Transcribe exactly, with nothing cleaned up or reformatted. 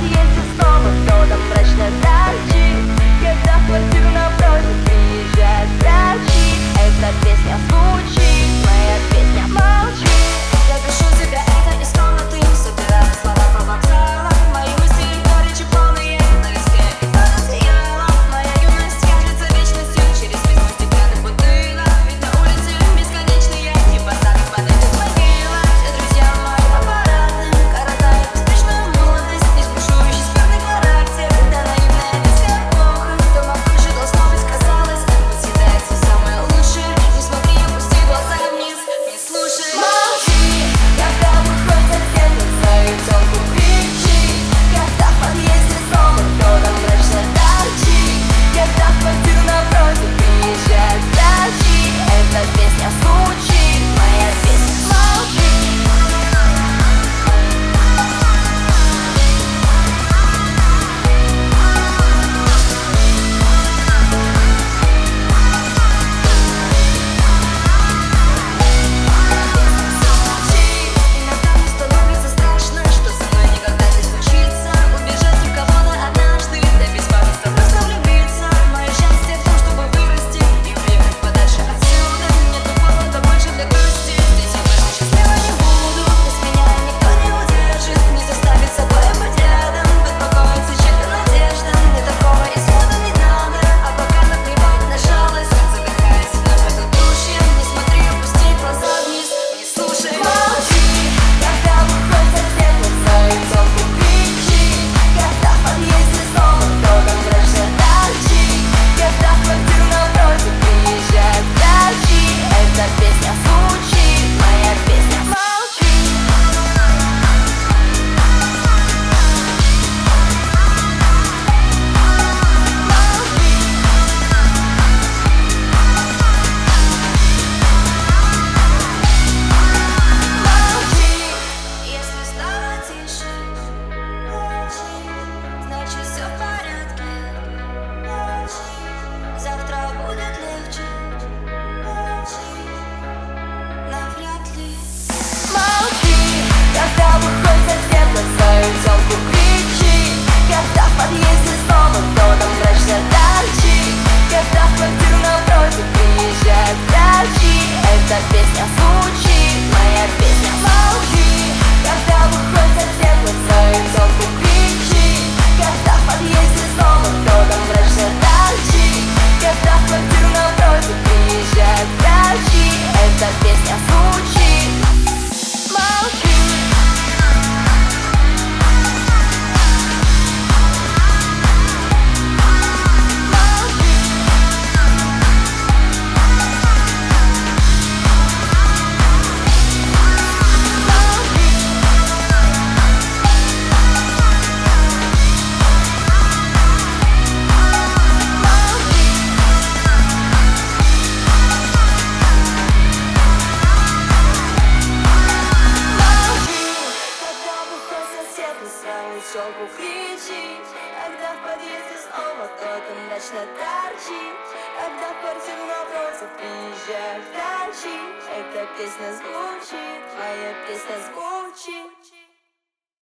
подъезде снова кто-то мрачно торчит, когда в квартиру напротив приезжает врачи. Эта песня звучит, моя песня молчит. Я пишу тебе это из комнаты, собираю слова по вокзалам. Мои мысли горечи полные, на листе кто-то съела. Моя юность кажется вечностью через призму стеклянных бутылок. Ведь на улице бесконечные типа старых панелей могила. Все друзья мои аппаратные, коротая беспечную молодость, не сбушующий скверный характер. Да наивная детская эпоха, дома крыши должно быть казалось, вот съедается самое лучшее. Не смотри, опусти глаза вниз, не слушай. Молчи, когда выходит свет, свою тёлку кричи, когда в подъезде снова кто-то мрачно торчит, когда в квартиру напротив приезжают врачи. Эта песня звучит, моя песня молчит. Иногда мне становится страшно, что со мной никогда не случится убежать у кого-то однажды, да без памятства просто влюбиться. Мое счастье в том, чтобы вырасти и уехать подальше отсюда. Нету повода больше для грусти, здесь я больше счастлива не буду. Без меня никто не удержит, не заставит собой быть рядом. Беспокоиться чья-то надежда, мне такого исхода не надо. А пока наплевать на жалость, задыхаясь вновь в удушье. Не смотри, опусти глаза вниз, не слушай. Молчи, когда выходит свет, свою тёлку кричи, когда в подъезде снова кто-то мрачно торчит, когда в квартиру напротив приезжают врачи. Эта песня звучит, моя песня молчит. Если стало тише, молчи, значит все в порядке. Молчи, завтра будет легче. Молчи, навряд ли. Молчи, когда выходит свет, свою тёлку кричи, когда в подъезде снова кто-то мрачно торчит, когда в квартиру напротив приезжают врачи. Эта песня звучит, моя песня молчи, когда выходит свет, свою тёлку кричи, когда в подъезде снова кто-то мрачно торчит, когда в квартиру напротив приезжают врачи. Эта песня звучит, молчи. Свою тёлку кричи, когда в подъезде снова кто-то мрачно торчит, когда в квартиру напротив приезжают врачи. Эта песня звучит, моя песня звучит.